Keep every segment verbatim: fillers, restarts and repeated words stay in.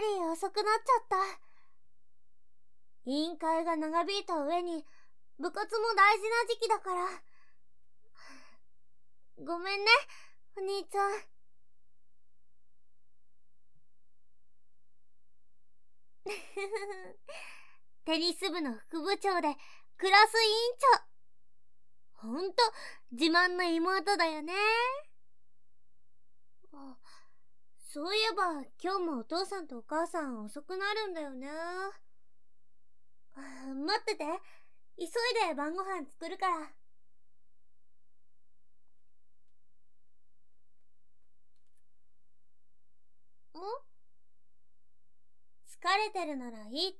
り遅くなっちゃった。委員会が長引いた上に部活も大事な時期だから。ごめんね、お兄ちゃん。テニス部の副部長でクラス委員長。ほんと自慢の妹だよね。あ、そういえば今日もお父さんとお母さん遅くなるんだよね。あ、待ってて、急いで晩ご飯作るから。ん？疲れてるならいいって。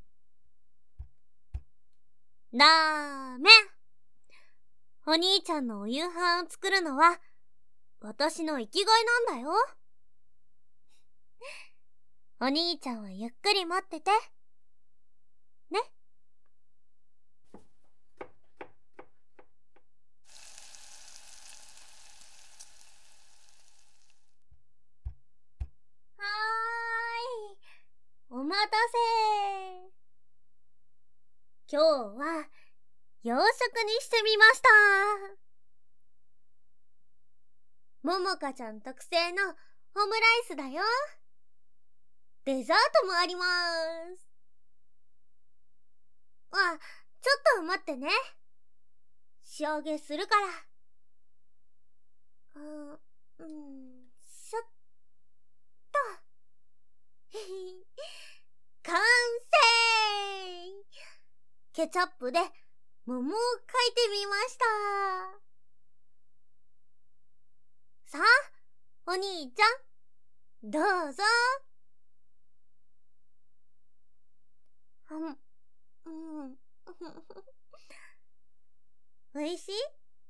ダメ。お兄ちゃんのお夕飯を作るのは私の生きがいなんだよ。お兄ちゃんはゆっくり待っててね。はーい、お待たせ。今日は洋食にしてみました。ももかちゃん特製のオムライスだよ。デザートもあります。あ、ちょっと待ってね。仕上げするから。うん、うん、しょっと。完成。ケチャップで桃を描いてみました。さあ、お兄ちゃん、どうぞ。うん、うん、おいし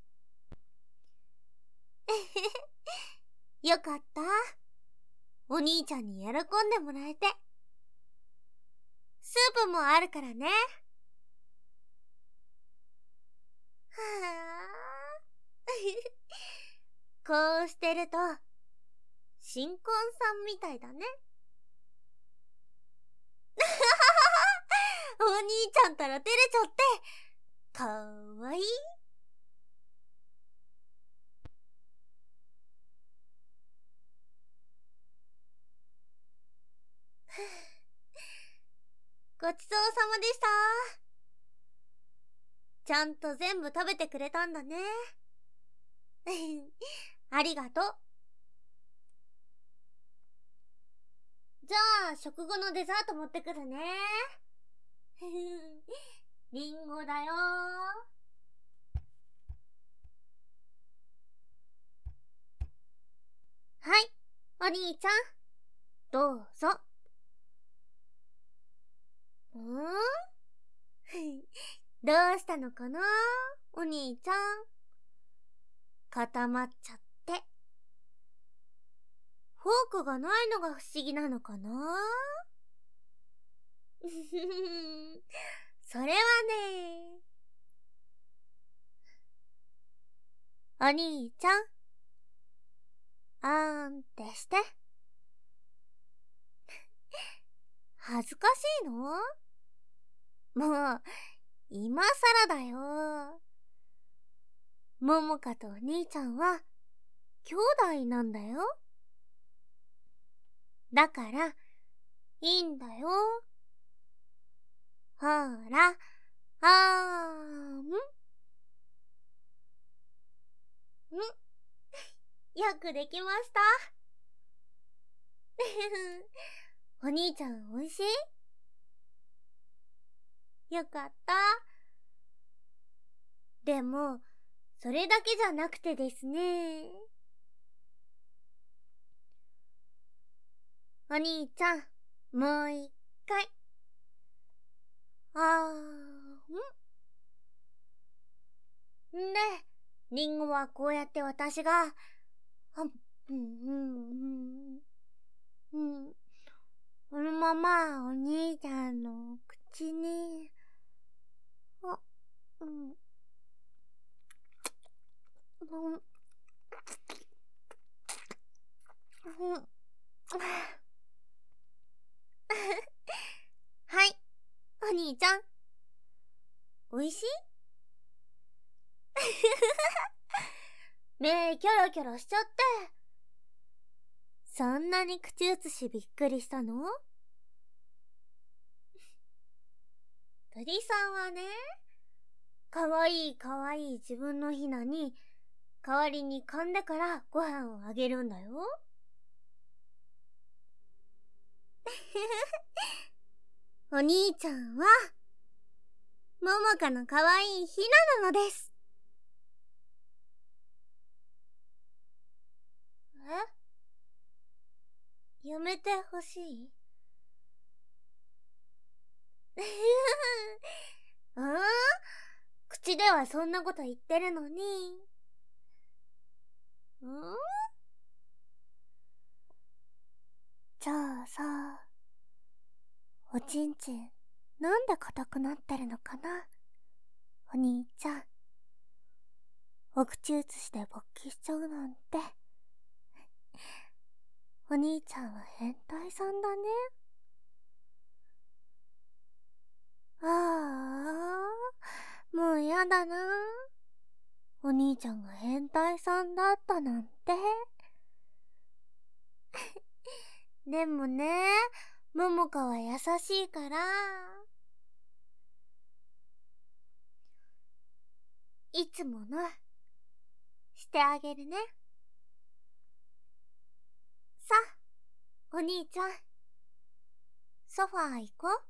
い？よかった。お兄ちゃんに喜んでもらえて。スープもあるからね。はあこうしてると新婚さんみたいだね。お兄ちゃんたら照れちゃってかわいい。ごちそうさまでした。ちゃんと全部食べてくれたんだね。ありがとう。じゃあ食後のデザート持ってくるね。リンゴだよ。はい、お兄ちゃん、どうぞ。ん？どうしたのかな、お兄ちゃん。固まっちゃって。フォークがないのが不思議なのかな。それはね。お兄ちゃん、あーんってして。恥ずかしいの？もう今さらだよ。ももかとお兄ちゃんは兄弟なんだよ。だからいいんだよ。ほら、あーん。んよくできました。お兄ちゃんおいしい？よかった。でもそれだけじゃなくてですね。お兄ちゃん、もう一回。あーん。んで、リンゴはこうやって私が、あ、うんうんうん、うん。このままお兄ちゃんの口に、あ、うん、うん、うん、 兄ちゃん。おいしい？目キョロキョロしちゃって。そんなに口移しびっくりしたの？鳥さんはね、かわいいかわいい自分のひなに代わりに噛んでからご飯をあげるんだよ。お兄ちゃんはももかのかわいいひななのです。え？やめてほしい？ああ、口ではそんなこと言ってるのに。ん？じゃあさ、おちんちんなんで硬くなってるのかな、お兄ちゃん。お口移しで勃起しちゃうなんて。お兄ちゃんは変態さんだね。ああ、もうやだな。お兄ちゃんが変態さんだったなんて。でもね、ももかは優しいから、いつものしてあげるね。さあ、お兄ちゃん、ソファー行こう。